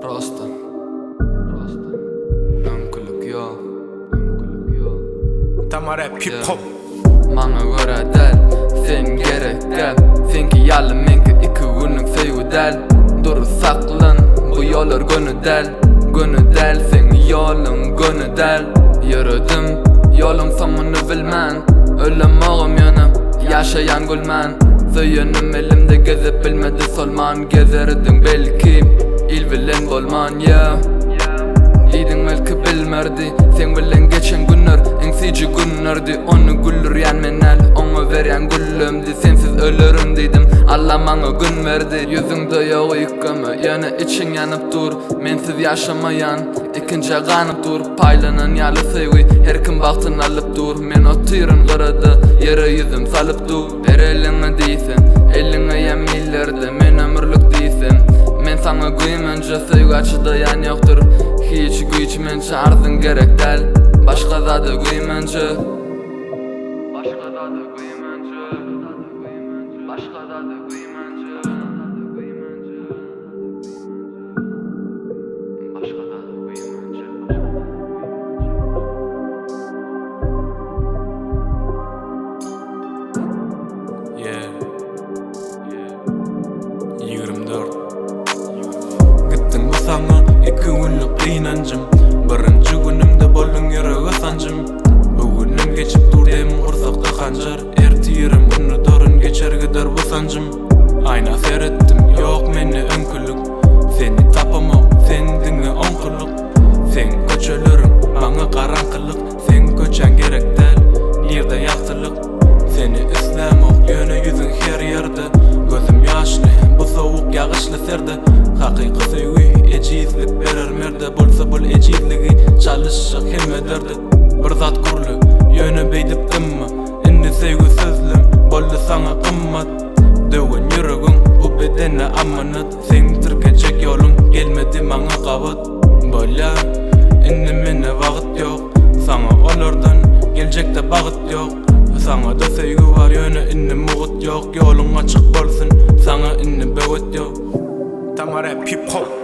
Rasta Önkülük yok Tamam rap hip hop Bana göre del Sen gerek gel Senki yalı menki iki günlük sevgi del Dur saklan bu yollar gönü del Sen yolun gönü del Yürüdüm yolum sonunu bilmen Ölüm oğum yanım yaşayan gülmen Söyünüm elimde gezip bilmedi solman Gezerdim belki il bilen bolman ya Lidin belki bilmerdi Sen bilen geçen günler ensici günlerdi Onu güllür yan menel Onu veren güllümdi Sensiz ölürüm dedim Allah bana gün verdi Yüzünde yok yıkımı Yana için yanıp dur Mensiz yaşamayan ikinci kanıp dur Paylanan yalı sevgi Her kim baktın alıp dur Men o tırın kırıdı Yere yüzüm salıp dur Ver elini deysen Eline yeminlerdi Men ömürlük deysen Men sana güymünce sevgi açıda yan yoktur Hiç güçmünce arzın gerek del Başka zadı güymünce Başka zadı güymünce Başka zadı güymünce Başka zadı güymünce Yeah 24 Gittin bu sana iki günlük kıynancım Birinci günümde bollun yürüge sancım Bugünüm geçip dur dem ursakta kancar Ertiyerim onu torun geçer gider bu sancım Ayna seyrettim yok meni önkülük Seni tapamam sendini onkuluk Sen köçölürüm bana karankılık Sen köçen gerek del Nirde yaktılık Seni islemok yöne yüzün her yerde Gözüm yaşlı bu soğuk yağışlı serde Hakiki sevgi ecizlik verir merde Bulsa bul ecizligi çalışacak hem ederdi Bir zat kurlu yöne beydip ımma Inni sevgi sözlüm bollu sana kımmat Dövün yürügün bu bedene amanat Sen tırkecek yolun gelmedi bana kavat Böyle inni mene vakit yok Sana olurdan gelecekte bağıt yok Sana da sevgi var yöne inni muğut yok Yolun açık bolsun sana inni bevet yok Tamam rap hip hop